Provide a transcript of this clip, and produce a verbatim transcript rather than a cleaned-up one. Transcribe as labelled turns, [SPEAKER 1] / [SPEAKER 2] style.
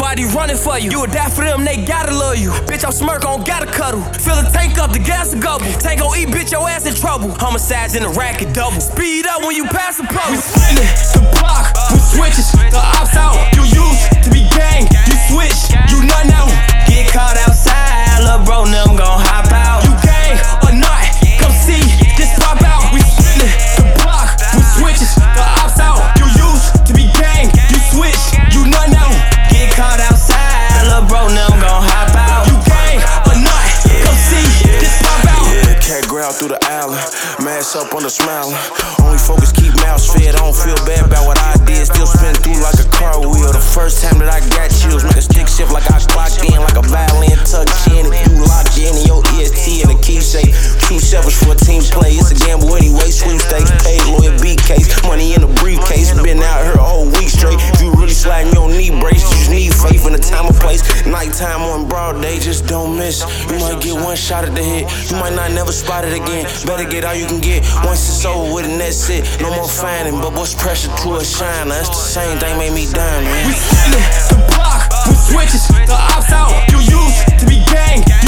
[SPEAKER 1] everybody running for you. You would die for them, they gotta love you. Bitch, I'm smirk on, gotta cuddle. Fill the tank up, the gas a gobble. Tank gon' eat, bitch, your ass in trouble. Homicides in the racket double. Speed up when you pass the pole. We spinning the block with switches. The ops out, you used to be gang. You switch, you nut now. Get caught outside, lil' bro, them gon' hop out. You gang or not, come see this pop out. We spinning the block with switches. The ops out, you used to be gang. You switch, you nut now. Get caught outside, lil' bro, them gon' hop out. You gang or not, come see this pop out.
[SPEAKER 2] Yeah, cat growl through the island, mask up on the smiling. Only focus, keep mouth fed. I don't feel bad about what I did. Still spin through like a car wheel. The first time that I got chills, make a stick shift like I clocked in, like a violin tucked in. If you lock in in your E S T and a keepsake, two sevens for a team play. It's a gamble anyway. Sweepstakes paid, lawyer B case, money in a briefcase. Been out here a whole week straight. If you really sliding your knee brace, you just need faith in the time and place. Nighttime on broad day, just don't miss. You might get one shot at the hit. You might not never spot it again. Better get all you can get. Once it's over with and that's it. No more finding, but what's pressure to a shine? That's the same thing made me die, man.
[SPEAKER 1] We spinning the block with switches. The ops out, you used to be gang.